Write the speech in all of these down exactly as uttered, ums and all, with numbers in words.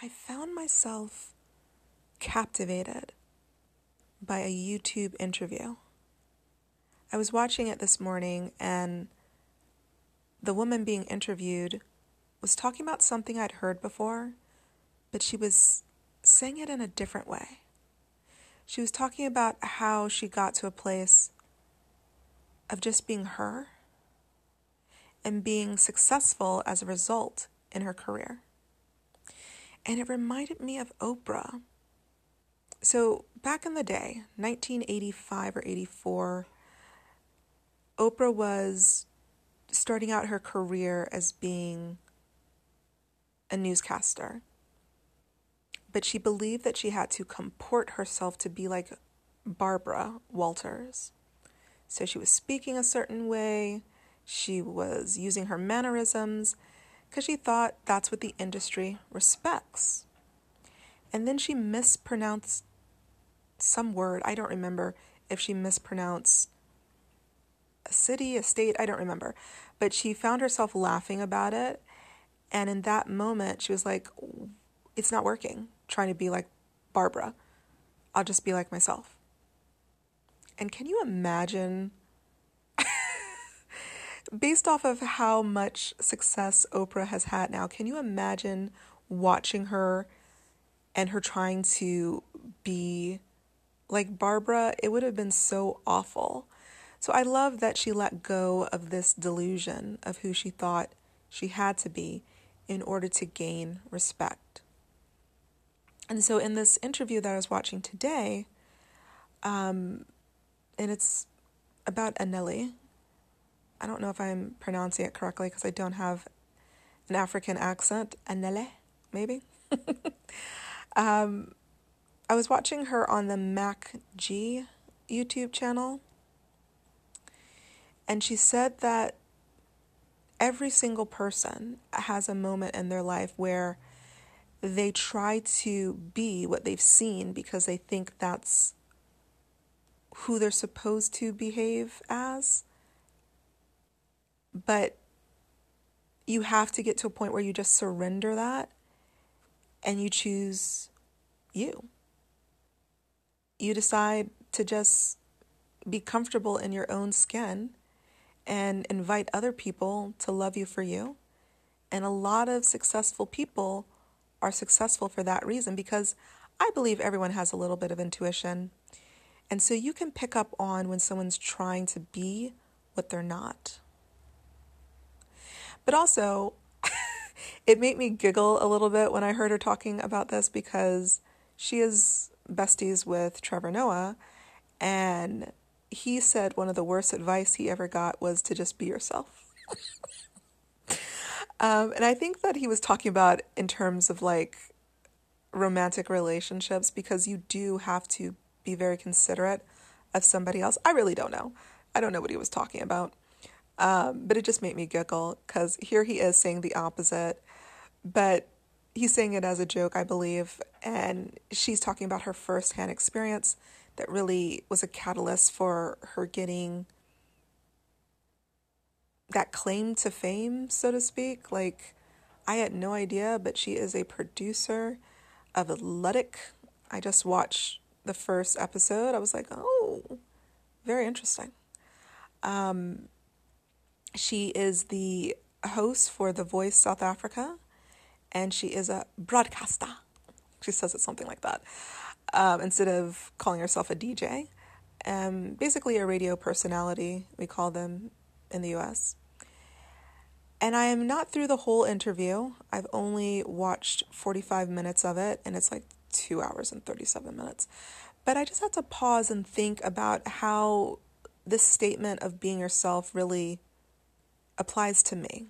I found myself captivated by a YouTube interview. I was watching it this morning, and the woman being interviewed was talking about something I'd heard before, but she was saying it in a different way. She was talking about how she got to a place of just being her and being successful as a result in her career. And it reminded me of Oprah. So back in the day, nineteen eighty-five or eighty-four, Oprah was starting out her career as being a newscaster. But she believed that she had to comport herself to be like Barbara Walters. So she was speaking a certain way. She was using her mannerisms because she thought that's what the industry respects. And then she mispronounced some word. I don't remember if she mispronounced a city, a state, I don't remember. But she found herself laughing about it. And in that moment, she was like, it's not working, trying to be like Barbara. I'll just be like myself. And can you imagine, based off of how much success Oprah has had now, can you imagine watching her and her trying to be like Barbara? It would have been so awful. So I love that she let go of this delusion of who she thought she had to be in order to gain respect. And so in this interview that I was watching today, um, and it's about Anele. I don't know if I'm pronouncing it correctly because I don't have an African accent. Anele, maybe? um, I was watching her on the Mac G YouTube channel. And she said that every single person has a moment in their life where they try to be what they've seen because they think that's who they're supposed to behave as. But you have to get to a point where you just surrender that and you choose you. You decide to just be comfortable in your own skin and invite other people to love you for you. And a lot of successful people are successful for that reason, because I believe everyone has a little bit of intuition. And so you can pick up on when someone's trying to be what they're not. But also, it made me giggle a little bit when I heard her talking about this, because she is besties with Trevor Noah, and he said one of the worst advice he ever got was to just be yourself. um, and I think that he was talking about in terms of like romantic relationships, because you do have to be very considerate of somebody else. I really don't know. I don't know what he was talking about. Um, but it just made me giggle because here he is saying the opposite, but he's saying it as a joke, I believe. And she's talking about her firsthand experience that really was a catalyst for her getting that claim to fame, so to speak. Like, I had no idea, but she is a producer of Ludic. I just watched the first episode. I was like, oh, very interesting. Um, she is the host for The Voice South Africa, and she is a broadcaster. She says it something like that. Um, instead of calling herself a D J. Um, basically a radio personality, we call them in the U S. And I am not through the whole interview. I've only watched forty-five minutes of it, and it's like two hours and thirty-seven minutes. But I just had to pause and think about how this statement of being yourself really applies to me.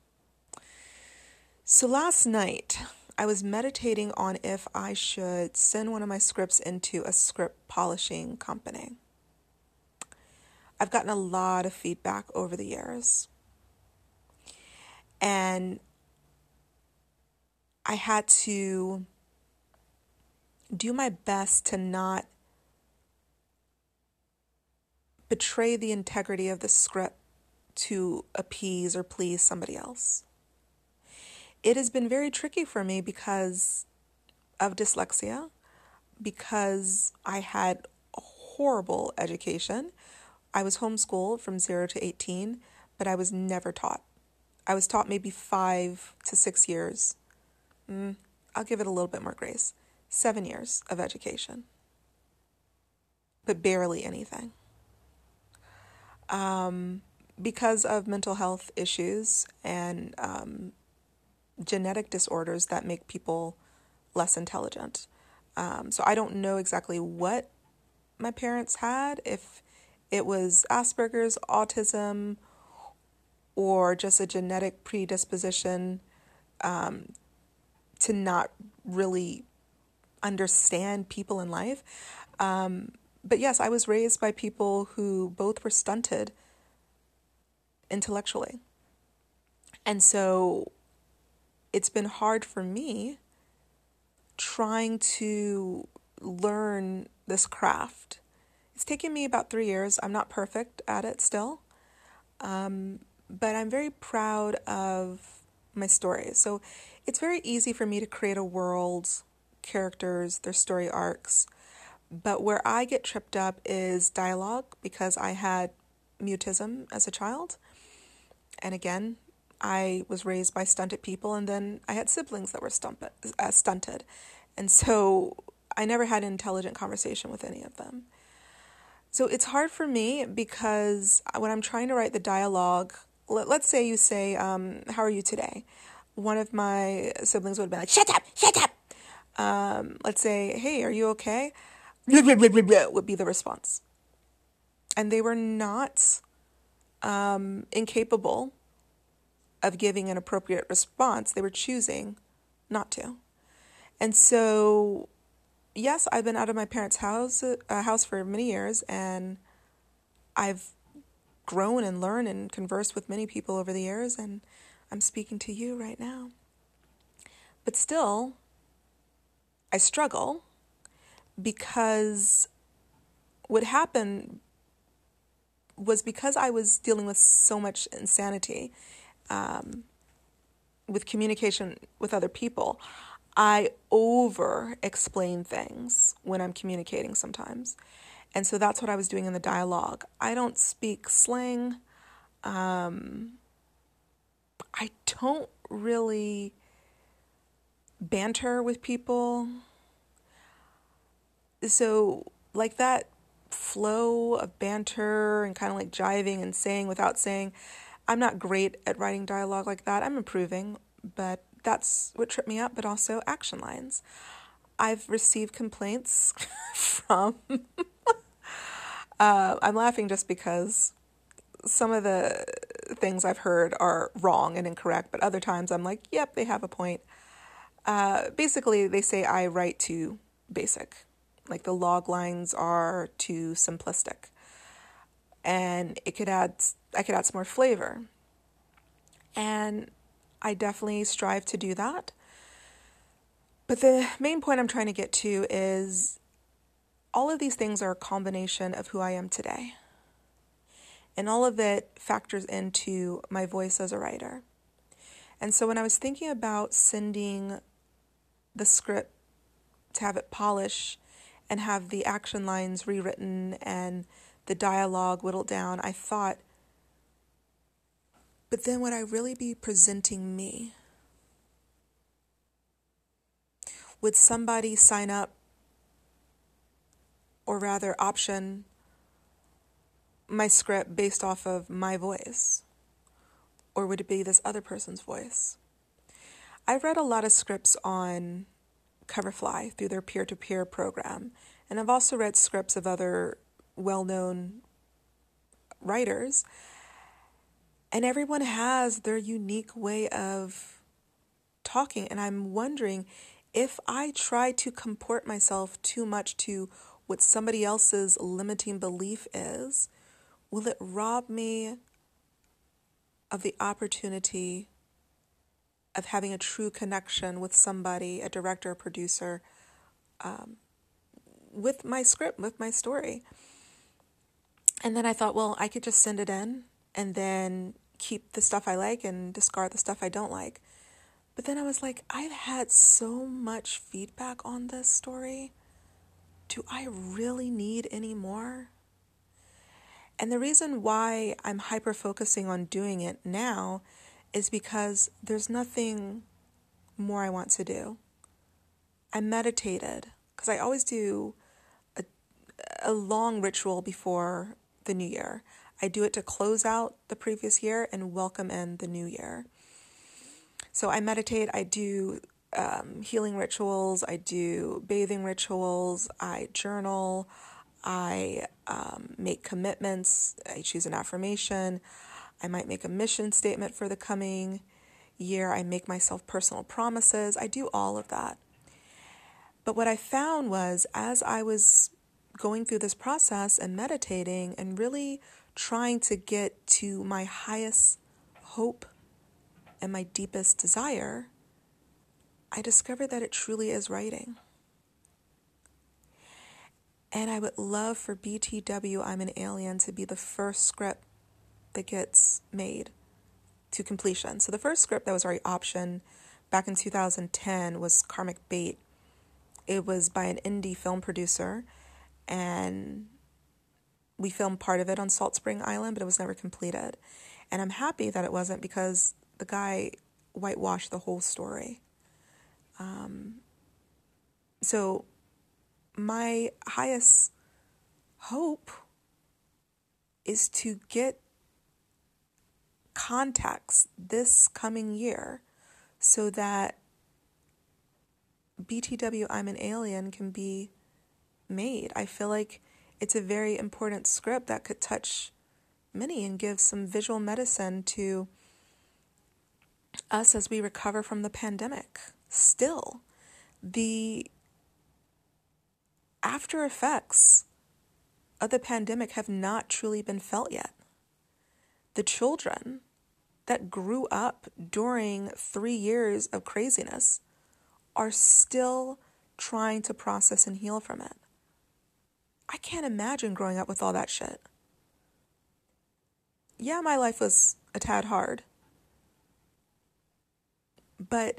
So last night, I was meditating on if I should send one of my scripts into a script polishing company. I've gotten a lot of feedback over the years. And I had to do my best to not betray the integrity of the script to appease or please somebody else. It has been very tricky for me because of dyslexia because I had a horrible education. I was homeschooled from zero to eighteen, but I was never taught. I was taught maybe five to six years. Mm, I'll give it a little bit more grace. Seven years of education, but barely anything. Um, because of mental health issues and um, genetic disorders that make people less intelligent. Um, so I don't know exactly what my parents had, if it was Asperger's, autism, or just a genetic predisposition um, to not really understand people in life. Um, but yes, I was raised by people who both were stunted intellectually. And so it's been hard for me trying to learn this craft. It's taken me about three years. I'm not perfect at it still. Um, but I'm very proud of my stories. So it's very easy for me to create a world, characters, their story arcs. But where I get tripped up is dialogue because I had mutism as a child. And again, I was raised by stunted people, and then I had siblings that were stumped, uh, stunted. And so I never had an intelligent conversation with any of them. So it's hard for me because when I'm trying to write the dialogue, let, let's say you say, um, how are you today? One of my siblings would be like, shut up, shut up. Um, let's say, hey, are you okay? Would be the response. And they were not um, incapable of giving an appropriate response. They were choosing not to. And so, yes, I've been out of my parents' house uh, house for many years, and I've grown and learned and conversed with many people over the years, and I'm speaking to you right now. But still, I struggle because what happened was because I was dealing with so much insanity um, with communication with other people, I over-explain things when I'm communicating sometimes. And so that's what I was doing in the dialogue. I don't speak slang. Um, I don't really banter with people. So like that flow of banter and kind of like jiving and saying without saying, I'm not great at writing dialogue like that. I'm improving, but that's what tripped me up, but also action lines. I've received complaints from, uh, I'm laughing just because some of the things I've heard are wrong and incorrect, but other times I'm like, yep, they have a point. Uh, basically, they say I write too basic. Like the log lines are too simplistic. And it could add, I could add some more flavor. And I definitely strive to do that. But the main point I'm trying to get to is all of these things are a combination of who I am today. And all of it factors into my voice as a writer. And so when I was thinking about sending the script to have it polish and have the action lines rewritten and the dialogue whittled down, I thought, but then would I really be presenting me? Would somebody sign up, or rather option my script based off of my voice? Or would it be this other person's voice? I've read a lot of scripts on Coverfly through their peer-to-peer program, and I've also read scripts of other well-known writers, and everyone has their unique way of talking, and I'm wondering if I try to comport myself too much to what somebody else's limiting belief is, will it rob me of the opportunity of having a true connection with somebody, a director, a producer, um, with my script, with my story? And then I thought, well, I could just send it in and then keep the stuff I like and discard the stuff I don't like. But then I was like, I've had so much feedback on this story. Do I really need any more? And the reason why I'm hyper focusing on doing it now is because there's nothing more I want to do. I meditated because I always do a, a long ritual before the new year. I do it to close out the previous year and welcome in the new year. So I meditate, I do um, healing rituals, I do bathing rituals, I journal, I um, make commitments, I choose an affirmation, I might make a mission statement for the coming year, I make myself personal promises, I do all of that. But what I found was as I was going through this process and meditating and really trying to get to my highest hope and my deepest desire, I discovered that it truly is writing. And I would love for B T W, I'm an Alien, to be the first script that gets made to completion. So the first script that was already optioned back in two thousand ten was Karmic Bait. It was by an indie film producer, and we filmed part of it on Salt Spring Island, but it was never completed. And I'm happy that it wasn't, because the guy whitewashed the whole story. Um, so my highest hope is to get contacts this coming year so that B T W, I'm an Alien can be made. I feel like it's a very important script that could touch many and give some visual medicine to us as we recover from the pandemic. Still, the after effects of the pandemic have not truly been felt yet. The children that grew up during three years of craziness are still trying to process and heal from it. I can't imagine growing up with all that shit. Yeah, my life was a tad hard, but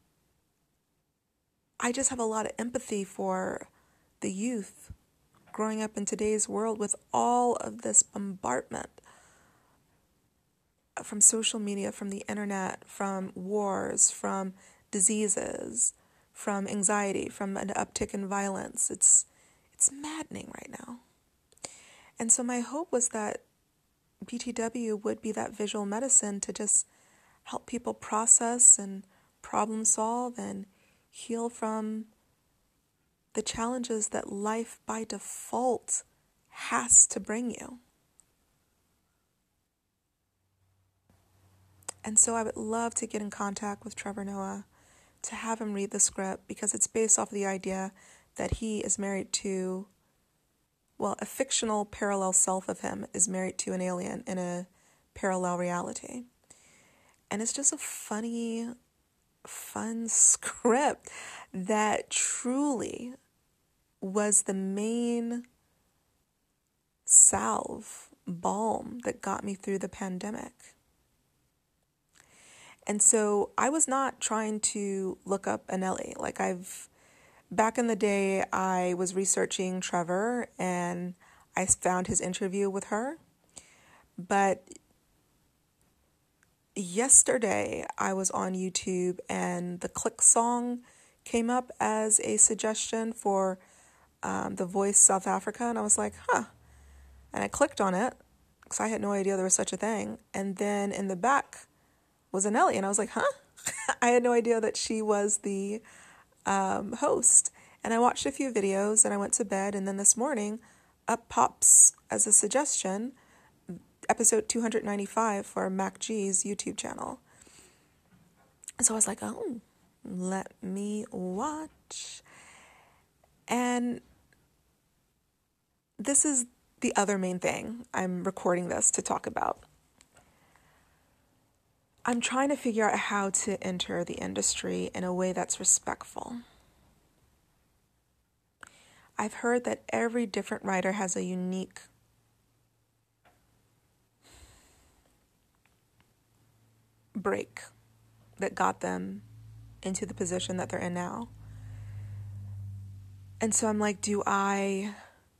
I just have a lot of empathy for the youth growing up in today's world with all of this bombardment from social media, from the internet, from wars, from diseases, from anxiety, from an uptick in violence. It's it's maddening right now. And so my hope was that B T W would be that visual medicine to just help people process and problem solve and heal from the challenges that life by default has to bring you. And so I would love to get in contact with Trevor Noah to have him read the script, because it's based off of the idea that he is married to, well, a fictional parallel self of him is married to an alien in a parallel reality. And it's just a funny, fun script that truly was the main salve, balm that got me through the pandemic. And so I was not trying to look up Anelli. Like I've, back in the day, I was researching Trevor and I found his interview with her. But yesterday I was on YouTube and the Click song came up as a suggestion for um, The Voice South Africa. And I was like, huh. And I clicked on it because I had no idea there was such a thing. And then in the back was Anelli. And I was like, huh? I had no idea that she was the um, host. And I watched a few videos and I went to bed. And then this morning, up pops as a suggestion, episode two ninety-five for Mac G's YouTube channel. And so I was like, oh, let me watch. And this is the other main thing I'm recording this to talk about. I'm trying to figure out how to enter the industry in a way that's respectful. I've heard that every different writer has a unique break that got them into the position that they're in now. And so I'm like, do I,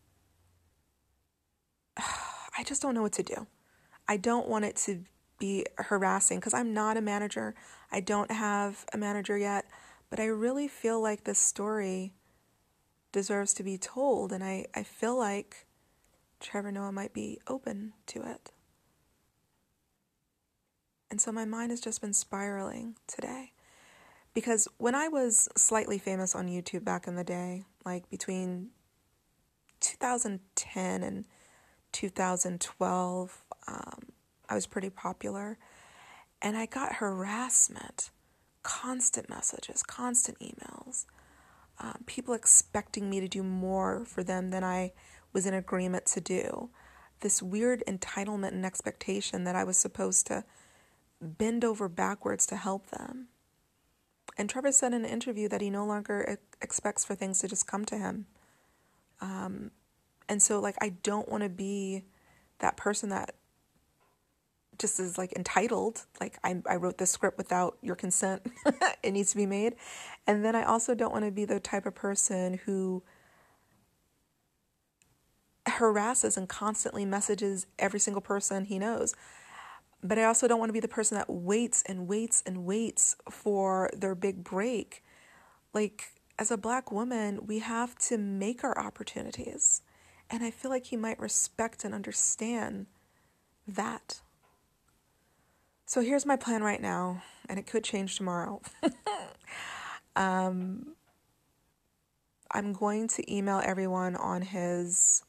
I just don't know what to do. I don't want it to be harassing because I'm not a manager. I don't have a manager yet, but I really feel like this story deserves to be told. And I, I feel like Trevor Noah might be open to it. And so my mind has just been spiraling today. Because when I was slightly famous on YouTube back in the day, like between two thousand ten and two thousand twelve, um, I was pretty popular. And I got harassment, constant messages, constant emails, um, people expecting me to do more for them than I was in agreement to do. This weird entitlement and expectation that I was supposed to bend over backwards to help them. And Trevor said in an interview that he no longer expects for things to just come to him. Um, and so, like, I don't want to be that person that just is, like, entitled. Like, I, I wrote this script without your consent. It needs to be made. And then I also don't want to be the type of person who harasses and constantly messages every single person he knows. But I also don't want to be the person that waits and waits and waits for their big break. Like, as a Black woman, we have to make our opportunities. And I feel like he might respect and understand that. So here's my plan right now, and it could change tomorrow. um, I'm going to email everyone on his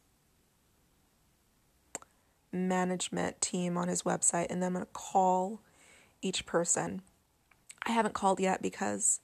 management team on his website, and then I'm going to call each person. I haven't called yet because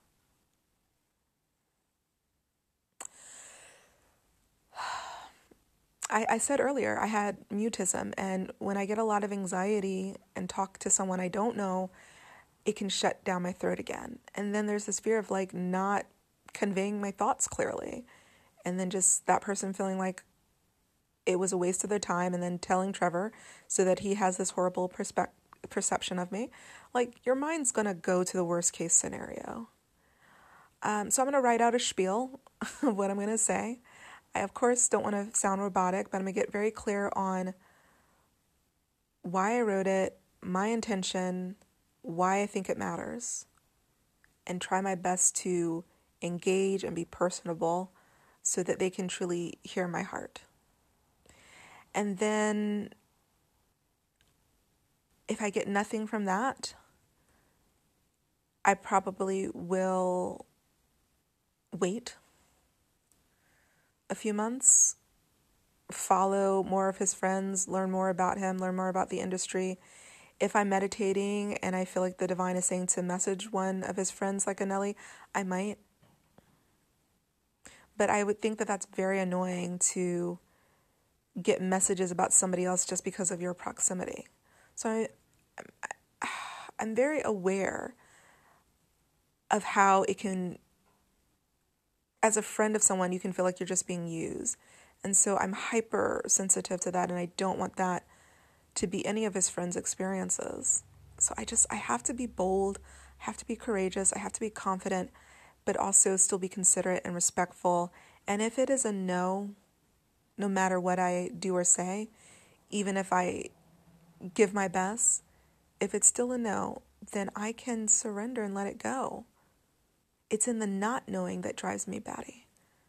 I, I said earlier I had mutism, and when I get a lot of anxiety and talk to someone I don't know, it can shut down my throat again. And then there's this fear of like not conveying my thoughts clearly, and then just that person feeling like it was a waste of their time, and then telling Trevor so that he has this horrible perspe- perception of me. Like, your mind's going to go to the worst case scenario. Um, so I'm going to write out a spiel of what I'm going to say. I, of course, don't want to sound robotic, but I'm going to get very clear on why I wrote it, my intention, why I think it matters, and try my best to engage and be personable so that they can truly hear my heart. And then if I get nothing from that, I probably will wait a few months, follow more of his friends, learn more about him, learn more about the industry. If I'm meditating and I feel like the divine is saying to message one of his friends like Anelli, I might. But I would think that that's very annoying to get messages about somebody else just because of your proximity. So I, I'm very aware of how it can, as a friend of someone, you can feel like you're just being used. And so I'm hyper sensitive to that, and I don't want that to be any of his friends' experiences. So I just, I have to be bold, I have to be courageous, I have to be confident, but also still be considerate and respectful. And if it is a no, no matter what I do or say, even if I give my best, if it's still a no, then I can surrender and let it go. It's in the not knowing that drives me batty.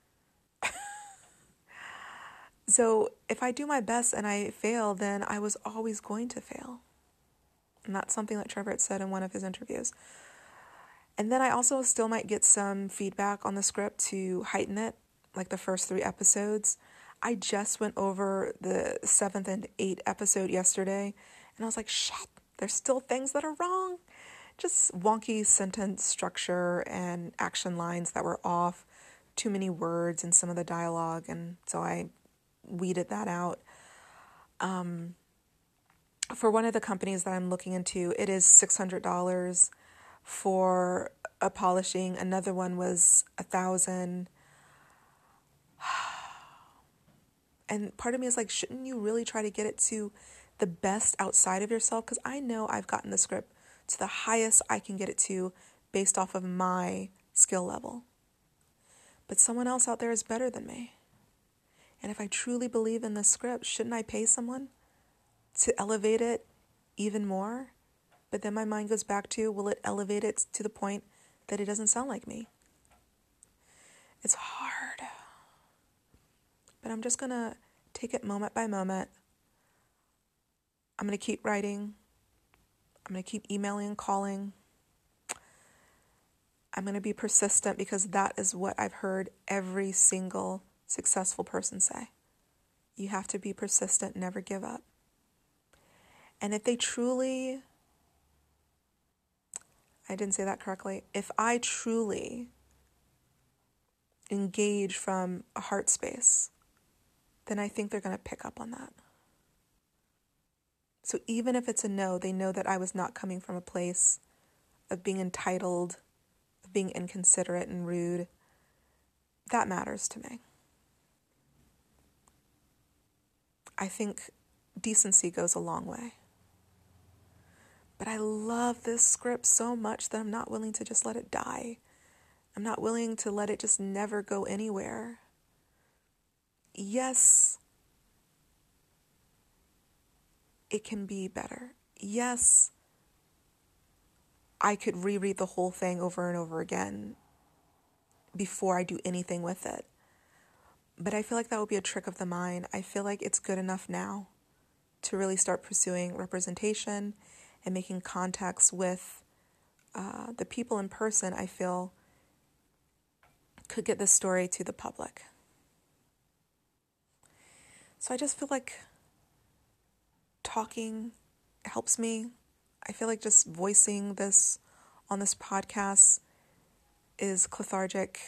So if I do my best and I fail, then I was always going to fail. And that's something that Trevor had said in one of his interviews. And then I also still might get some feedback on the script to heighten it, like the first three episodes. I just went over the seventh and eighth episode yesterday, and I was like, shit, there's still things that are wrong. Just wonky sentence structure and action lines that were off, too many words in some of the dialogue, and so I weeded that out. Um, for one of the companies that I'm looking into, it is six hundred dollars for a polishing. Another one was a thousand. And part of me is like, shouldn't you really try to get it to the best outside of yourself? Because I know I've gotten the script to the highest I can get it to based off of my skill level. But someone else out there is better than me. And if I truly believe in this script, shouldn't I pay someone to elevate it even more? But then my mind goes back to, will it elevate it to the point that it doesn't sound like me? It's hard. But I'm just going to take it moment by moment. I'm going to keep writing. I'm going to keep emailing and calling. I'm going to be persistent because that is what I've heard every single successful person say. You have to be persistent, never give up. And if they truly, I didn't say that correctly, if I truly engage from a heart space, then I think they're going to pick up on that. So even if it's a no, they know that I was not coming from a place of being entitled, of being inconsiderate and rude. That matters to me. I think decency goes a long way. But I love this script so much that I'm not willing to just let it die. I'm not willing to let it just never go anywhere. Yes, it can be better. Yes, I could reread the whole thing over and over again before I do anything with it. But I feel like that would be a trick of the mind. I feel like it's good enough now to really start pursuing representation and making contacts with uh, the people in person I feel could get this story to the public. So I just feel like talking helps me. I feel like just voicing this on this podcast is cathartic.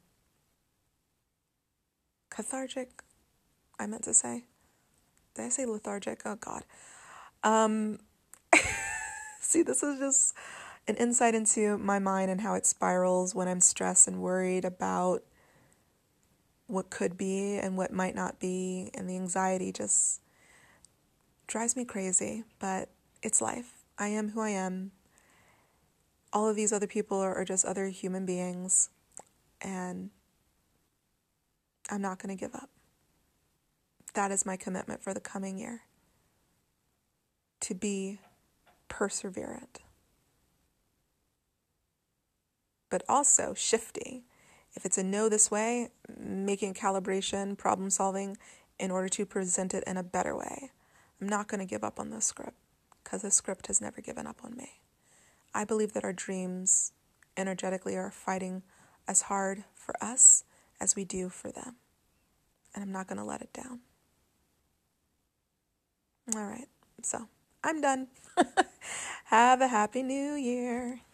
Cathartic, I meant to say. Did I say lethargic? Oh, God. Um, see, this is just an insight into my mind and how it spirals when I'm stressed and worried about what could be and what might not be. And the anxiety just drives me crazy, but it's life. I am who I am. All of these other people are, are just other human beings, and I'm not going to give up. That is my commitment for the coming year, to be perseverant, but also shifty. If it's a no this way, making calibration, problem solving in order to present it in a better way. I'm not going to give up on this script because this script has never given up on me. I believe that our dreams energetically are fighting as hard for us as we do for them. And I'm not going to let it down. All right, so I'm done. Have a happy new year.